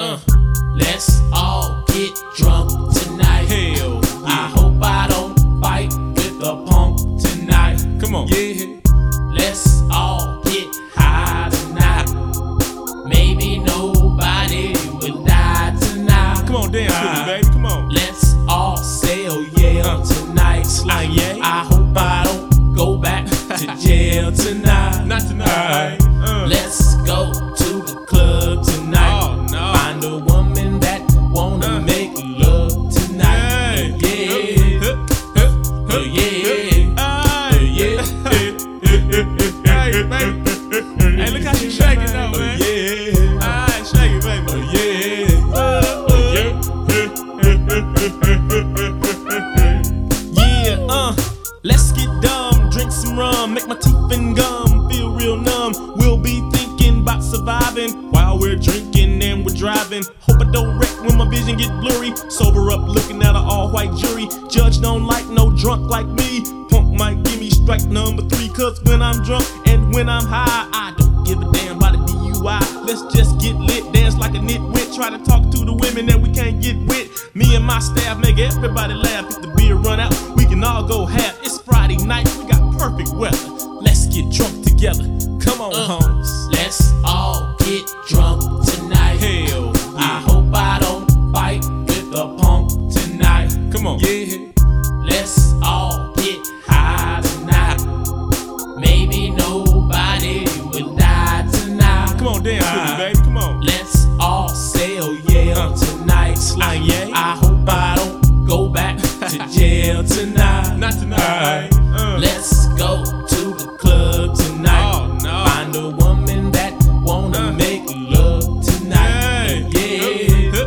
Let's all get drunk tonight. Hell yeah. I hope I don't fight with a punk tonight. Come on. Yeah. Let's all get high tonight. Maybe nobody will die tonight. Come on, dance with me, baby. Come on. Let's all sail tonight. Yeah. I hope I don't go back to jail tonight. Not tonight. Let's go to the club tonight. Oh, no. Find a woman that wanna make love tonight. Yeah. Yeah. Hey, baby. Hey, look how she shaking though, man. Yeah. Alright, shake it, baby. Yeah, let's get dumb, drink some rum, make my teeth and gum feel real numb. We'll be thinking about surviving while we're drinking and we're driving. Hope I don't wreck when my vision get blurry. Sober up, looking at an all-white jury. Judge don't like no drunk like me. Punk might give me strike number 3, cause when I'm drunk and when I'm high, I don't give a damn about a DUI. Let's just get lit, dance like a nitwit, try to talk to the women that we can't get with. Me and my staff make everybody laugh. If the beer run out, we can all go half. It's Friday night, we got perfect weather. Let's get drunk together. Come on, homes. Let's all get drunk tonight. Hell yeah. I hope I don't fight with a punk tonight. Come on. Yeah. Let's all get high tonight. Maybe nobody will die tonight. Come on, dance with me, baby. Come on. Let's all sail tonight. Yeah. I hope I don't go back to jail tonight. Not tonight. Let's go to the club tonight. Oh, no. Find a woman that wanna make love tonight. Yeah.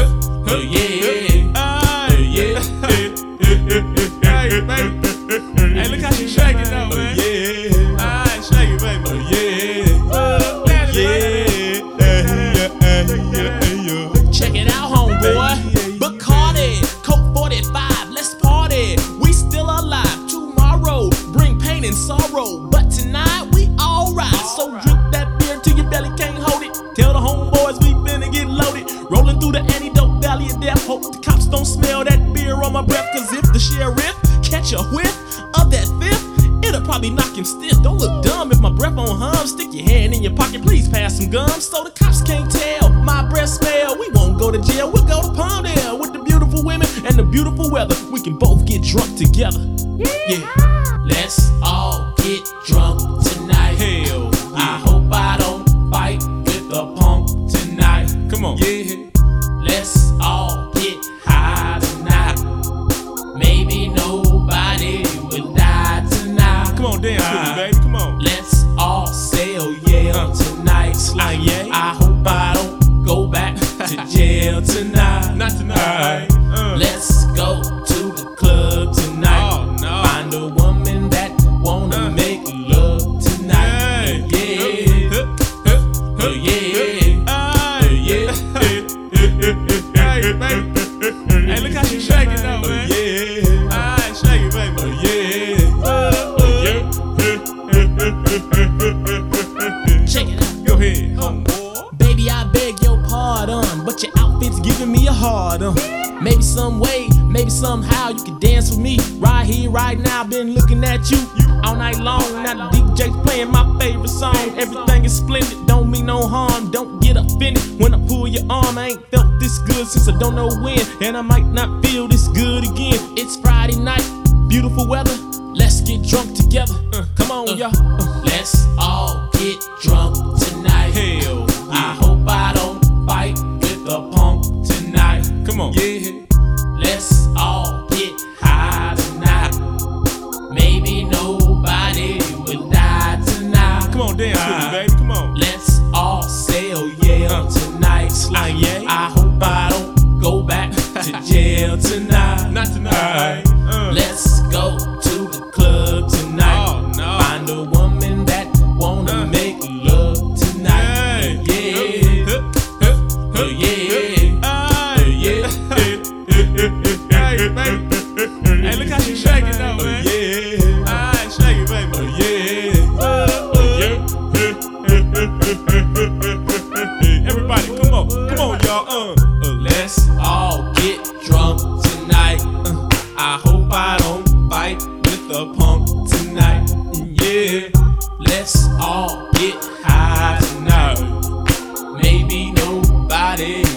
Hey, baby. Hey, look how she shaking though, man. Alright, shake it, baby. Check it out, homeboy. Bacardi, Coke 45, let's party. We still alive. Tomorrow bring pain and sorrow, but tonight we alright. So drink that beer till your belly can't hold it. Tell the homeboys we finna get loaded. Rolling through the antidote valley of death. Hope the cops don't smell that beer on my breath. Cause if the sheriff catch a whiff of that fifth, it'll probably knock him stiff. Don't look dumb if my breath on hum. Stick your hand in your pocket, please pass some gum, so the cops can't tell my breath smell. We won't go to jail, we'll go to Palmdale with the beautiful women and the beautiful weather. We can both get drunk together. Yeah. Let's all get drunk tonight. Hell yeah. I hope I don't fight with a punk tonight. Come on. Yeah. Let's all get high tonight. Maybe nobody will die tonight. Come on, dance with me, baby. Come on. Let's all sail tonight. Yeah. I hope I don't go back to jail tonight. Not tonight. Let's go to the club tonight. Oh, no. Find a woman that wanna make love tonight. Yeah. Hey, baby. Hey, look how she shaking though, man. Alright, shake it, baby. Check it out. Go ahead, homeboy. Baby, I beg your pardon, but your outfit's giving me a hard Maybe some way, maybe somehow you can dance with me. Right here, right now, been looking at you all night long. Now the DJ's playing my favorite song. Everything is splendid, don't mean no harm. Don't get offended when I pull your arm. I ain't felt this good since I don't know when, and I might not feel this good again. It's Friday night, beautiful weather. Let's get drunk together. Come on, y'all. Let's all get drunk tonight. Hell yeah. I hope I don't fight with a punk tonight. Come on. Yeah. Let's all get high tonight. Maybe nobody will die tonight. Come on, dance with me, baby. Come on. Let's all sail tonight. Yeah. I hope I don't go back to jail tonight. Not tonight. Let's go to the club tonight. Oh, no. Find a woman that wanna make love tonight. Yeah. Hey, baby. Hey, look how she shaking though, man. Alright, shake it, baby. Everybody, come on, y'all. y'all. Let's all get drunk tonight. I hope I don't fight with the punk tonight. Yeah, let's all get high tonight. Maybe nobody